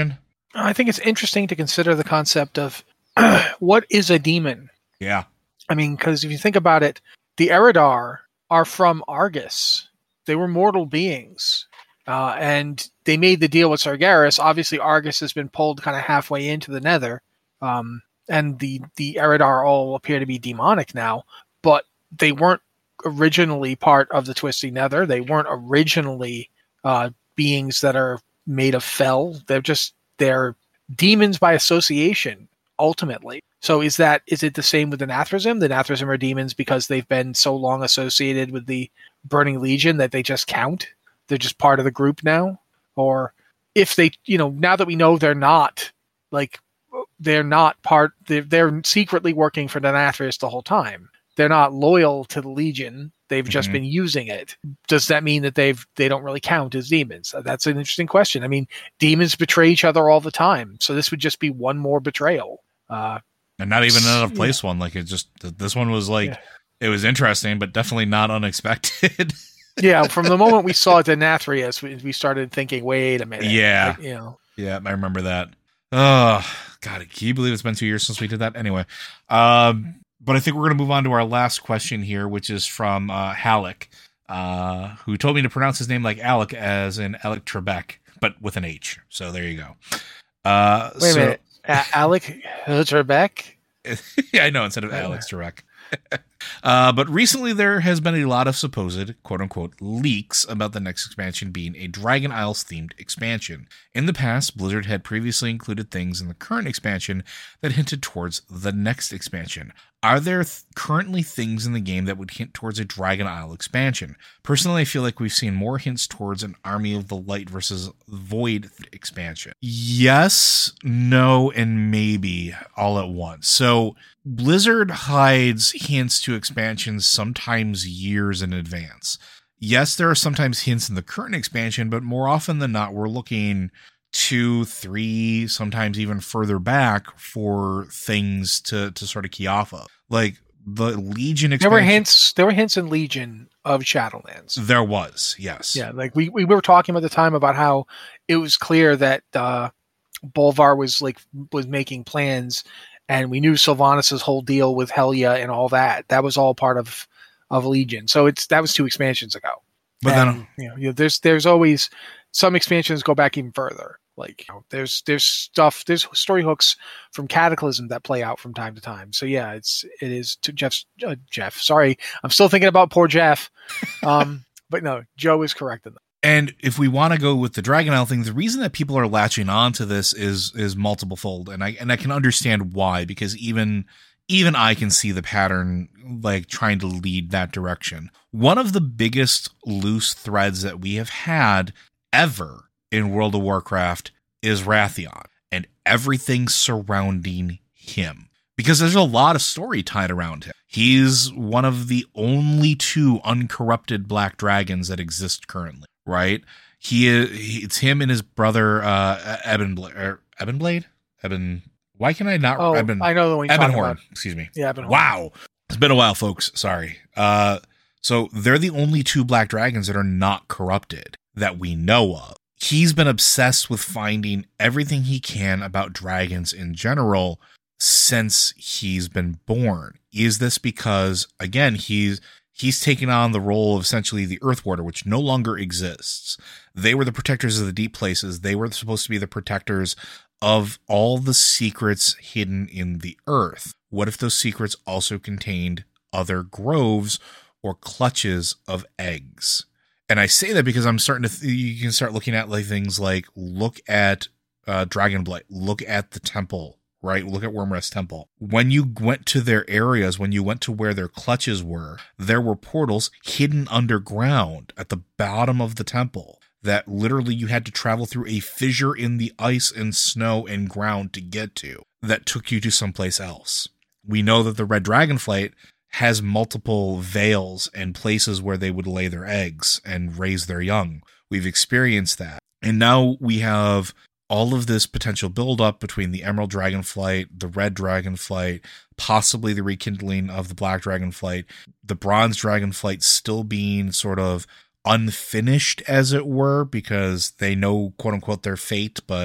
I think it's interesting to consider the concept of what is a demon? Yeah. I mean, because if you think about it, the Eridar are from Argus. They were mortal beings. Uh, and they made the deal with Sargeras. Obviously, Argus has been pulled kind of halfway into the Nether. Um, and the, the Eridar all appear to be demonic now. But they weren't originally part of the Twisting Nether. They weren't originally uh, beings that are made of fel. They're just, they're demons by association, ultimately. So is that, is it the same with the Nathrazim? The Nathrazim are demons because they've been so long associated with the Burning Legion that they just count? They're just part of the group now? Or if they, you know, now that we know they're not, like, they're not part, they're, they're secretly working for the Nathras the whole time. They're not loyal to the Legion. They've just mm-hmm. been using it. Does that mean that they've, they don't really count as demons? That's an interesting question. I mean, demons betray each other all the time. So this would just be one more betrayal. Uh, and not even an out of place yeah. one. Like, it just, this one was like, yeah. it was interesting, but definitely not unexpected. Yeah, from the moment we saw it in Nathrius, we, we started thinking, wait a minute. Yeah. Like, you know. Yeah, I remember that. Oh, God, can you believe it's been two years since we did that? Anyway, um, but I think we're going to move on to our last question here, which is from uh, Halleck, uh, who told me to pronounce his name like Alec, as in Alec Trebek, but with an H. So there you go. Uh, wait so, a minute. A- Alec Trebek? Yeah, I know, instead of Alex Trebek. Uh, but recently there has been a lot of supposed, quote-unquote, leaks about the next expansion being a Dragon Isles-themed expansion. In the past, Blizzard had previously included things in the current expansion that hinted towards the next expansion. Are there th- currently things in the game that would hint towards a Dragon Isle expansion? Personally, I feel like we've seen more hints towards an Army of the Light versus Void expansion. Yes, no, and maybe all at once. So Blizzard hides hints to expansions sometimes years in advance. Yes, there are sometimes hints in the current expansion, but more often than not, we're looking two, three, sometimes even further back for things to, to sort of key off of. Like the Legion expansion. There were hints, there were hints in Legion of Shadowlands. There was, yes. Yeah, like we, we were talking at the time about how it was clear that uh, Bolvar was like was making plans, and we knew Sylvanas' whole deal with Helya and all that. That was all part of, of Legion. So it's that was two expansions ago. But and, then you know, you know, there's there's always some expansions go back even further. Like you know, there's there's stuff there's story hooks from Cataclysm that play out from time to time. So yeah, it's it is to Jeff's uh, Jeff. Sorry, I'm still thinking about poor Jeff. Um, but no, Joe is correct in that. And if we want to go with the Dragon Isle thing, the reason that people are latching on to this is is multiple fold, and I and I can understand why, because even even I can see the pattern, like trying to lead that direction. One of the biggest loose threads that we have had ever in World of Warcraft is Wrathion and everything surrounding him, because there's a lot of story tied around him. He's one of the only two uncorrupted black dragons that exist currently, right? He is, it's him and his brother, uh, Eben, er, Ebenblade? Eben, why can I not? Oh, Eben, I know the one you're talking about. Excuse me. Yeah, Ebenhorn. Wow. It's been a while, folks. Sorry. Uh, so they're the only two black dragons that are not corrupted that we know of. He's been obsessed with finding everything he can about dragons in general since he's been born. Is this because, again, he's he's taken on the role of essentially the Earth Warder, which no longer exists. They were the protectors of the deep places. They were supposed to be the protectors of all the secrets hidden in the earth. What if those secrets also contained other groves or clutches of eggs? And I say that because I'm starting to, th- you can start looking at like things like, look at uh, Dragonblight, look at the temple, right? Look at Wyrmrest Temple. When you went to their areas, when you went to where their clutches were, there were portals hidden underground at the bottom of the temple that literally you had to travel through a fissure in the ice and snow and ground to get to, that took you to someplace else. We know that the Red Dragonflight has multiple veils and places where they would lay their eggs and raise their young. We've experienced that. And now we have all of this potential buildup between the Emerald Dragonflight, the Red Dragonflight, possibly the rekindling of the Black Dragonflight, the Bronze Dragonflight still being sort of unfinished, as it were, because they know, quote unquote, their fate, but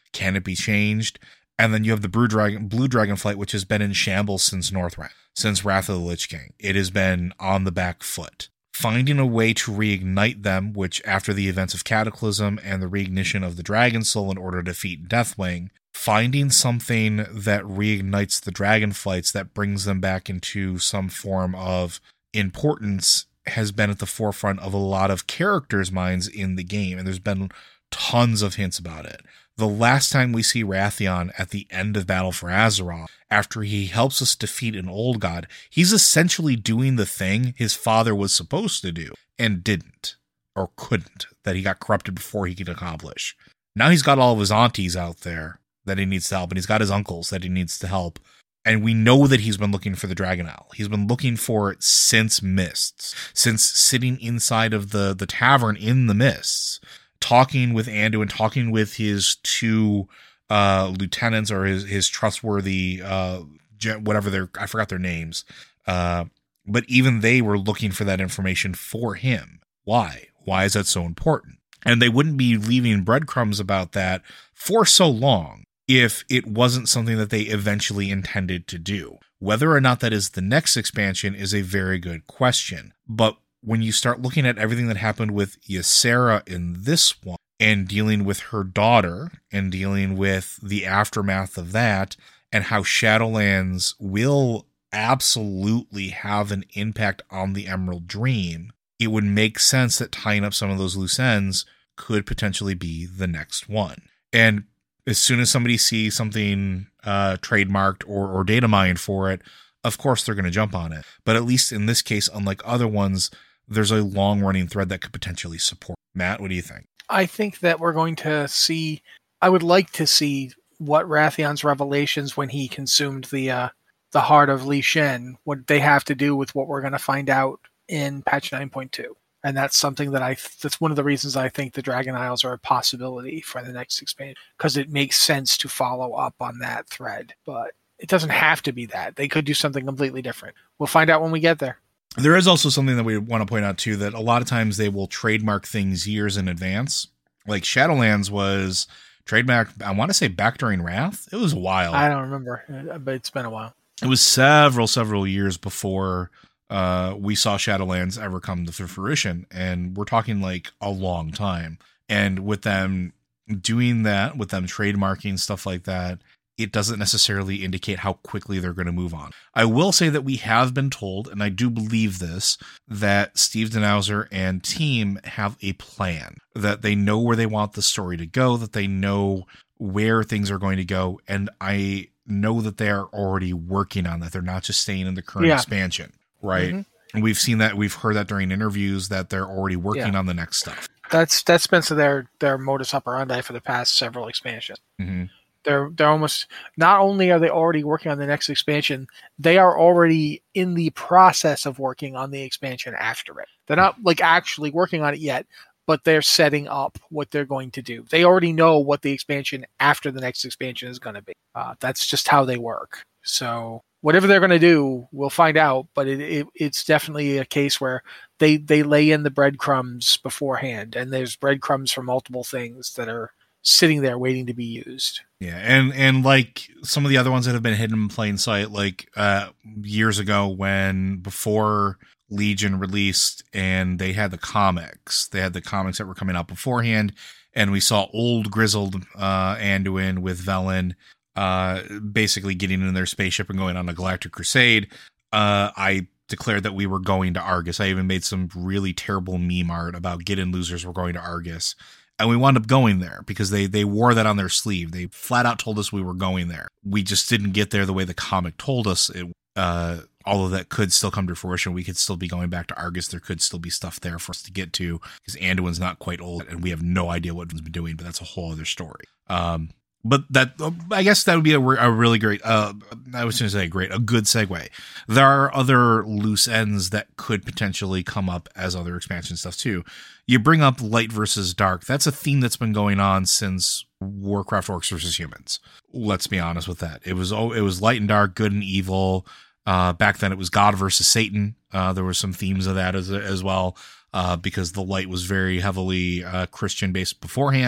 Can it be changed? And then you have the Blue Dragon, Blue Dragonflight, which has been in shambles since Northrend, since Wrath of the Lich King. It has been on the back foot. Finding a way to reignite them, which after the events of Cataclysm and the reignition of the Dragon Soul in order to defeat Deathwing, finding something that reignites the Dragonflights that brings them back into some form of importance has been at the forefront of a lot of characters' minds in the game, and there's been tons of hints about it. The last time we see Wrathion at the end of Battle for Azeroth, after he helps us defeat an old god, he's essentially doing the thing his father was supposed to do and didn't, or couldn't, that he got corrupted before he could accomplish. Now he's got all of his aunties out there that he needs to help, and he's got his uncles that he needs to help. And we know that he's been looking for the Dragon Isle. He's been looking for it since Mists, since sitting inside of the, the tavern in the Mists, talking with Anduin, talking with his two uh, lieutenants or his, his trustworthy, uh, whatever they're, I forgot their names. Uh, but even they were looking for that information for him. Why? Why is that so important? And they wouldn't be leaving breadcrumbs about that for so long if it wasn't something that they eventually intended to do. Whether or not that is the next expansion is a very good question. But when you start looking at everything that happened with Ysera in this one, and dealing with her daughter, and dealing with the aftermath of that, and how Shadowlands will absolutely have an impact on the Emerald Dream, it would make sense that tying up some of those loose ends could potentially be the next one. And as soon as somebody sees something uh, trademarked or, or data mined for it, of course they're going to jump on it. But at least in this case, unlike other ones, there's a long-running thread that could potentially support. Matt, what do you think? I think that we're going to see... I would like to see what Rathion's revelations when he consumed the uh, the heart of Li Shen, what they have to do with what we're going to find out in patch nine point two. And that's something that I, that's one of the reasons I think the Dragon Isles are a possibility for the next expansion, because it makes sense to follow up on that thread. But it doesn't have to be that. They could do something completely different. We'll find out when we get there. There is also something that we want to point out too, that a lot of times they will trademark things years in advance. Like Shadowlands was trademarked, I want to say back during Wrath. It was a while. I don't remember, but it's been a while. It was several, several years before uh, we saw Shadowlands ever come to fruition. And we're talking like a long time. And with them doing that, with them trademarking stuff like that, it doesn't necessarily indicate how quickly they're going to move on. I will say that we have been told, and I do believe this, that Steve Denhauser and team have a plan, that they know where they want the story to go, that they know where things are going to go. And I know that they are already working on that. They're not just staying in the current yeah. expansion, right? Mm-hmm. And we've seen that, we've heard that during interviews, that they're already working yeah. on the next stuff. That's, that's been their, their modus operandi for the past several expansions. Mm-hmm. They're they're almost, not only are they already working on the next expansion, they are already in the process of working on the expansion after it. They're not like actually working on it yet, but they're setting up what they're going to do. They already know what the expansion after the next expansion is going to be. Uh, that's just how they work. So whatever they're going to do, we'll find out. But it, it it's definitely a case where they they lay in the breadcrumbs beforehand, and there's breadcrumbs for multiple things that are sitting there waiting to be used. Yeah, and and like some of the other ones that have been hidden in plain sight, like uh, years ago when before Legion released and they had the comics, they had the comics that were coming out beforehand, and we saw old grizzled uh, Anduin with Velen uh, basically getting in their spaceship and going on a galactic crusade. Uh, I declared that we were going to Argus. I even made some really terrible meme art about get in losers, we're going to Argus. And we wound up going there because they, they wore that on their sleeve. They flat out told us we were going there. We just didn't get there the way the comic told us. It, uh, although that could still come to fruition. We could still be going back to Argus. There could still be stuff there for us to get to because Anduin's not quite old and we have no idea what he's been doing, but that's a whole other story. Um, But that, I guess that would be a, a really great, uh, I was going to say great, a good segue. There are other loose ends that could potentially come up as other expansion stuff too. You bring up light versus dark. That's a theme that's been going on since Warcraft Orcs versus Humans. Let's be honest with that. It was, oh, it was light and dark, good and evil. Uh, back then it was God versus Satan. Uh, there were some themes of that as, as well, uh, because the light was very heavily, uh, Christian based beforehand.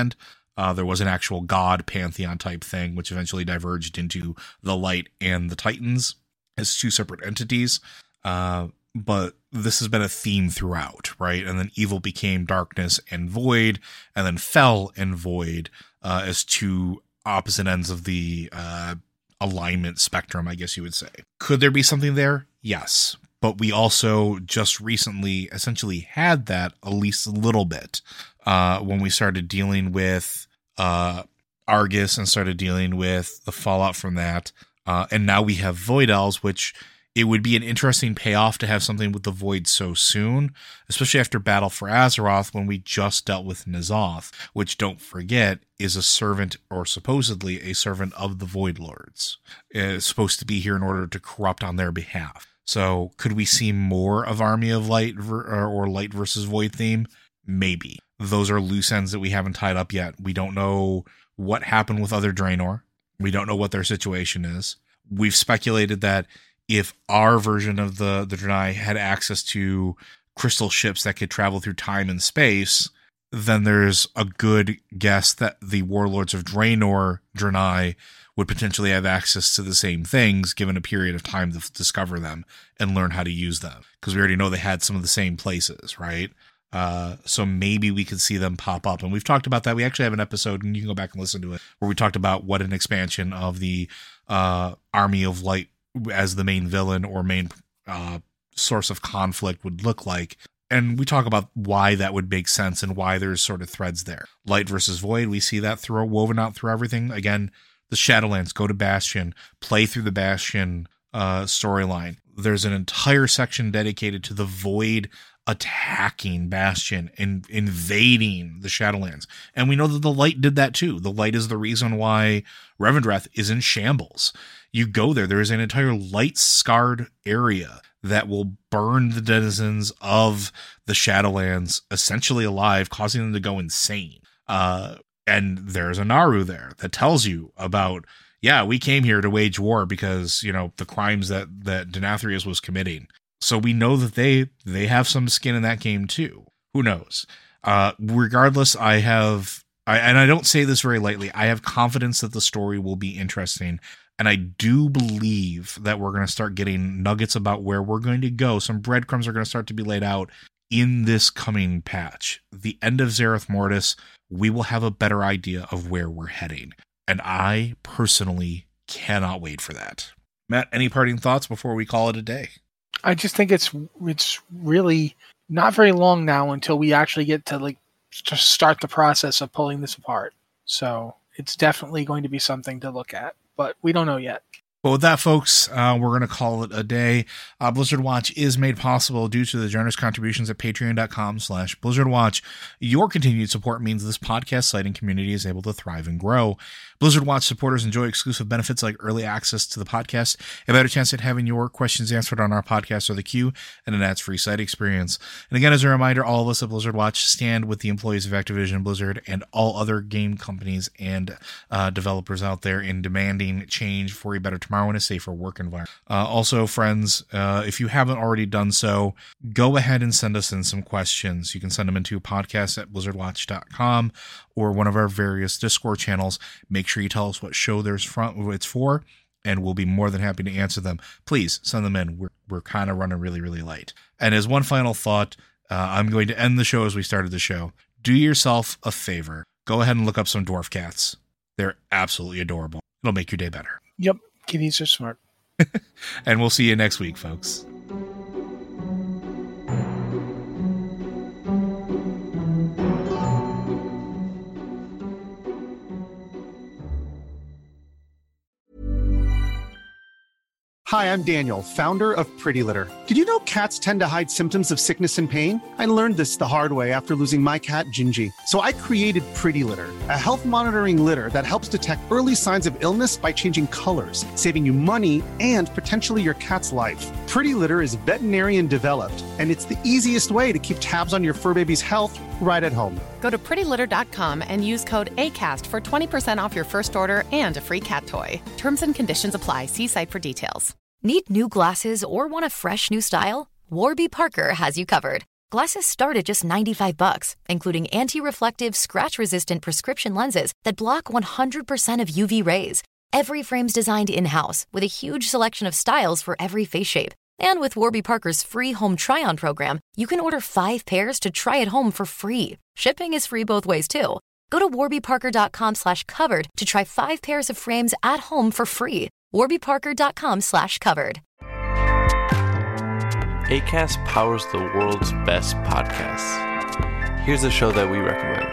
Uh, there was an actual god pantheon type thing, which eventually diverged into the light and the Titans as two separate entities. Uh, but this has been a theme throughout, right? And then evil became darkness and void, and then fell and void uh, as two opposite ends of the uh, alignment spectrum, I guess you would say. Could there be something there? Yes. But we also just recently essentially had that at least a little bit uh, when we started dealing with uh, Argus and started dealing with the fallout from that. Uh, and now we have Void Elves, which it would be an interesting payoff to have something with the Void so soon, especially after Battle for Azeroth when we just dealt with N'Zoth, which, don't forget, is a servant, or supposedly a servant of the Void Lords. It's supposed to be here in order to corrupt on their behalf. So could we see more of Army of Light ver- or Light versus Void theme? Maybe. Those are loose ends that we haven't tied up yet. We don't know what happened with other Draenor. We don't know what their situation is. We've speculated that if our version of the, the Draenei had access to crystal ships that could travel through time and space, then there's a good guess that the Warlords of Draenor Draenei would potentially have access to the same things given a period of time to discover them and learn how to use them. Because we already know they had some of the same places, right? Uh, so maybe we could see them pop up. And we've talked about that. We actually have an episode, and you can go back and listen to it, where we talked about what an expansion of the uh, Army of Light as the main villain or main uh, source of conflict would look like. And we talk about why that would make sense and why there's sort of threads there. Light versus Void, we see that through woven out through everything. Again, the Shadowlands, go to Bastion, play through the Bastion uh, storyline. There's an entire section dedicated to the Void attacking Bastion and invading the Shadowlands. And we know that the Light did that too. The Light is the reason why Revendreth is in shambles. You go there, there is an entire light-scarred area that will burn the denizens of the Shadowlands essentially alive, causing them to go insane. Uh, and there's a Naru there that tells you about, yeah, we came here to wage war because, you know, the crimes that, that Denathrius was committing. So we know that they, they have some skin in that game too. Who knows? Uh, regardless, I have, I, and I don't say this very lightly, I have confidence that the story will be interesting. And I do believe that we're going to start getting nuggets about where we're going to go. Some breadcrumbs are going to start to be laid out in this coming patch. The end of Zereth Mortis, we will have a better idea of where we're heading. And I personally cannot wait for that. Matt, any parting thoughts before we call it a day? I just think it's it's really not very long now until we actually get to like just start the process of pulling this apart. So it's definitely going to be something to look at, but we don't know yet. Well, with that, folks, uh, we're going to call it a day. Uh, Blizzard Watch is made possible due to the generous contributions at patreon.com slash Blizzard Watch. Your continued support means this podcast site and community is able to thrive and grow. Blizzard Watch supporters enjoy exclusive benefits like early access to the podcast, a better chance at having your questions answered on our podcast or the queue, and an ads-free site experience. And again, as a reminder, all of us at Blizzard Watch stand with the employees of Activision Blizzard and all other game companies and uh, developers out there in demanding change for a better tomorrow and a safer work environment. Uh, also, friends, uh, if you haven't already done so, go ahead and send us in some questions. You can send them into podcast at blizzard watch dot com or one of our various Discord channels. Make sure you tell us what show there's front it's for, and we'll be more than happy to answer them. Please send them in. We're we're kind of running really, really late. And as one final thought, uh, I'm going to end the show as we started the show. Do yourself a favor. Go ahead and look up some dwarf cats. They're absolutely adorable. It'll make your day better. Yep. Kitties are smart. And we'll see you next week, folks. Hi, I'm Daniel, founder of Pretty Litter. Did you know cats tend to hide symptoms of sickness and pain? I learned this the hard way after losing my cat, Gingy. So I created Pretty Litter, a health monitoring litter that helps detect early signs of illness by changing colors, saving you money and potentially your cat's life. Pretty Litter is veterinarian developed, and it's the easiest way to keep tabs on your fur baby's health right at home. Go to pretty litter dot com and use code ACAST for twenty percent off your first order and a free cat toy. Terms and conditions apply. See site for details. Need new glasses or want a fresh new style? Warby Parker has you covered. Glasses start at just ninety-five bucks, including anti-reflective, scratch-resistant prescription lenses that block one hundred percent of U V rays. Every frame's designed in-house with a huge selection of styles for every face shape. And with Warby Parker's free home try-on program, you can order five pairs to try at home for free. Shipping is free both ways, too. Go to warbyparker.com slash covered to try five pairs of frames at home for free. warbyparker.com slash covered. Acast powers the world's best podcasts. Here's a show that we recommend.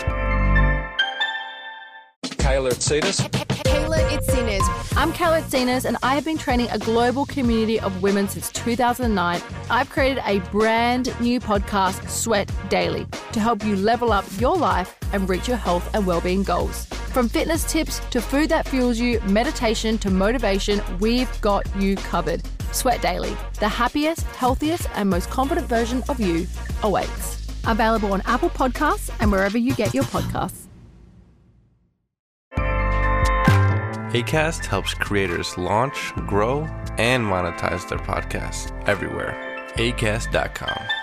Kayla Itsinas. Kayla Itsinas. I'm Kayla Itsinas, and I have been training a global community of women since two thousand nine. I've created a brand new podcast, Sweat Daily, to help you level up your life and reach your health and well-being goals. From fitness tips to food that fuels you, meditation to motivation, we've got you covered. Sweat Daily, the happiest, healthiest, and most confident version of you awaits. Available on Apple Podcasts and wherever you get your podcasts. Acast helps creators launch, grow, and monetize their podcasts everywhere. acast dot com.